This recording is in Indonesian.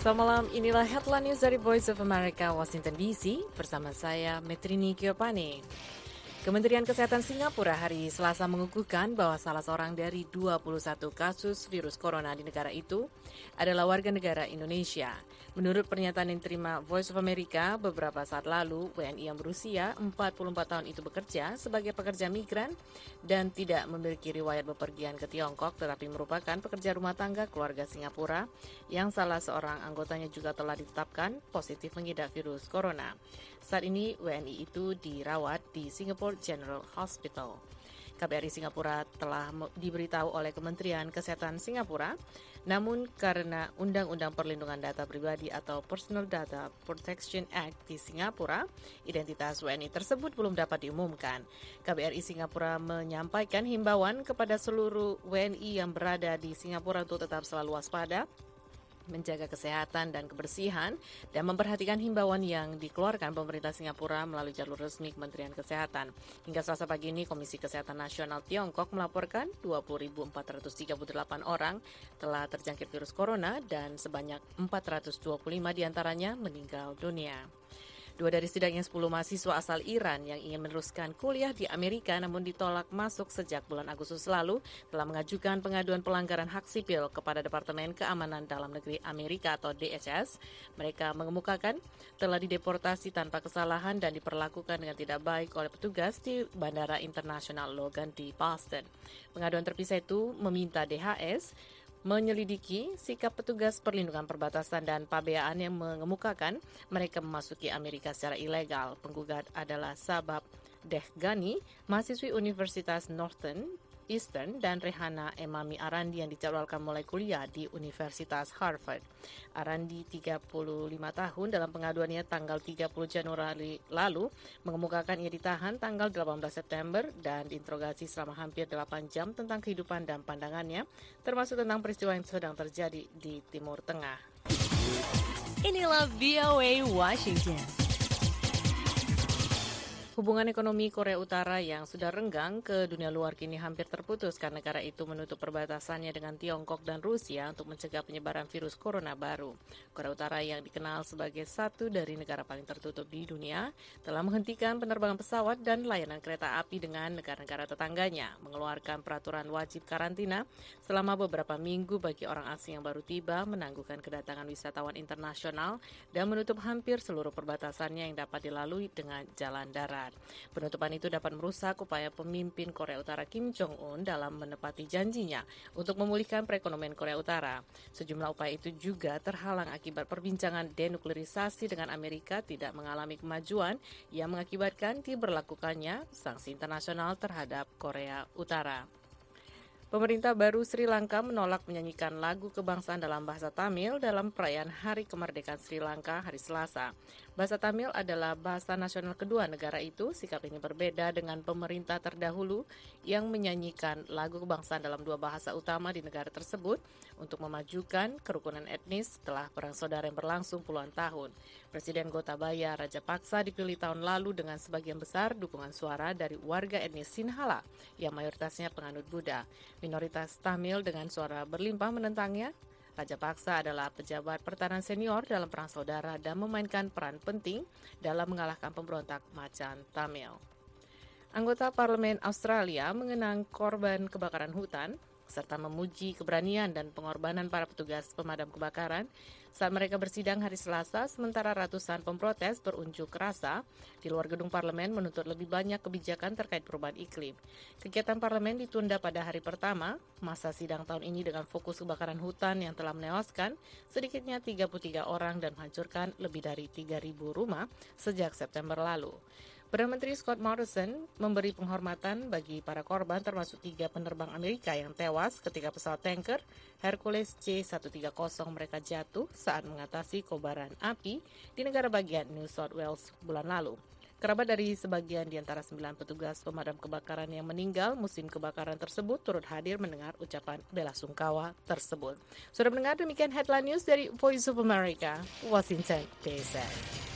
Selamat malam, inilah headline news dari Voice of America, Washington DC, bersama saya, Metrini Giovanni. Kementerian Kesehatan Singapura hari Selasa mengukuhkan bahwa salah seorang dari 21 kasus virus corona di negara itu adalah warga negara Indonesia. Menurut pernyataan yang diterima Voice of America beberapa saat lalu, WNI yang berusia 44 tahun itu bekerja sebagai pekerja migran dan tidak memiliki riwayat bepergian ke Tiongkok, tetapi merupakan pekerja rumah tangga keluarga Singapura yang salah seorang anggotanya juga telah ditetapkan positif mengidap virus corona. Saat ini WNI itu dirawat di Singapore General Hospital. KBRI Singapura telah diberitahu oleh Kementerian Kesehatan Singapura, namun karena Undang-Undang Perlindungan Data Pribadi atau Personal Data Protection Act di Singapura, identitas WNI tersebut belum dapat diumumkan. KBRI Singapura menyampaikan himbauan kepada seluruh WNI yang berada di Singapura untuk tetap selalu waspada, menjaga kesehatan dan kebersihan, dan memperhatikan himbauan yang dikeluarkan pemerintah Singapura melalui jalur resmi Kementerian Kesehatan. Hingga Selasa pagi ini, Komisi Kesehatan Nasional Tiongkok melaporkan 20.438 orang telah terjangkit virus corona dan sebanyak 425 diantaranya meninggal dunia. 2 dari setidaknya 10 mahasiswa asal Iran yang ingin meneruskan kuliah di Amerika namun ditolak masuk sejak bulan Agustus lalu telah mengajukan pengaduan pelanggaran hak sipil kepada Departemen Keamanan Dalam Negeri Amerika atau DHS. Mereka mengemukakan telah dideportasi tanpa kesalahan dan diperlakukan dengan tidak baik oleh petugas di Bandara Internasional Logan di Boston. Pengaduan terpisah itu meminta DHS menyelidiki sikap petugas perlindungan perbatasan dan pabeaan yang mengemukakan mereka memasuki Amerika secara ilegal. Penggugat adalah Sabab Dehghani, mahasiswi Universitas Northeastern, dan Rehana Emami Arandi yang dijadwalkan mulai kuliah di Universitas Harvard. Arandi, 35 tahun, dalam pengaduannya tanggal 30 Januari lalu mengemukakan ia ditahan tanggal 18 September dan diinterogasi selama hampir 8 jam tentang kehidupan dan pandangannya, termasuk tentang peristiwa yang sedang terjadi di Timur Tengah. Inilah VOA Washington. Hubungan ekonomi Korea Utara yang sudah renggang ke dunia luar kini hampir terputus karena negara itu menutup perbatasannya dengan Tiongkok dan Rusia untuk mencegah penyebaran virus corona baru. Korea Utara yang dikenal sebagai satu dari negara paling tertutup di dunia telah menghentikan penerbangan pesawat dan layanan kereta api dengan negara-negara tetangganya, mengeluarkan peraturan wajib karantina selama beberapa minggu bagi orang asing yang baru tiba, menangguhkan kedatangan wisatawan internasional, dan menutup hampir seluruh perbatasannya yang dapat dilalui dengan jalan darat. Penutupan itu dapat merusak upaya pemimpin Korea Utara Kim Jong-un dalam menepati janjinya untuk memulihkan perekonomian Korea Utara. Sejumlah upaya itu juga terhalang akibat perbincangan denuklerisasi dengan Amerika tidak mengalami kemajuan yang mengakibatkan diberlakukannya sanksi internasional terhadap Korea Utara. Pemerintah baru Sri Lanka menolak menyanyikan lagu kebangsaan dalam bahasa Tamil dalam perayaan Hari Kemerdekaan Sri Lanka hari Selasa. Bahasa Tamil adalah bahasa nasional kedua negara itu. Sikap ini berbeda dengan pemerintah terdahulu yang menyanyikan lagu kebangsaan dalam 2 bahasa utama di negara tersebut untuk memajukan kerukunan etnis setelah perang saudara yang berlangsung puluhan tahun. Presiden Gotabaya Rajapaksa dipilih tahun lalu dengan sebagian besar dukungan suara dari warga etnis Sinhala yang mayoritasnya penganut Buddha. Minoritas Tamil dengan suara berlimpah menentangnya. Rajapaksa adalah pejabat pertahanan senior dalam perang saudara dan memainkan peran penting dalam mengalahkan pemberontak Macan Tamil. Anggota Parlemen Australia mengenang korban kebakaran hutan serta memuji keberanian dan pengorbanan para petugas pemadam kebakaran saat mereka bersidang hari Selasa, sementara ratusan pemprotes berunjuk rasa di luar gedung parlemen menuntut lebih banyak kebijakan terkait perubahan iklim. Kegiatan parlemen ditunda pada hari pertama masa sidang tahun ini dengan fokus kebakaran hutan yang telah menewaskan sedikitnya 33 orang dan menghancurkan lebih dari 3.000 rumah sejak September lalu. Perdana Menteri Scott Morrison memberi penghormatan bagi para korban termasuk 3 penerbang Amerika yang tewas ketika pesawat tanker Hercules C-130 mereka jatuh saat mengatasi kobaran api di negara bagian New South Wales bulan lalu. Kerabat dari sebagian di antara 9 petugas pemadam kebakaran yang meninggal musim kebakaran tersebut turut hadir mendengar ucapan bela sungkawa tersebut. Sudah mendengar demikian headline news dari Voice of America, Washington DC.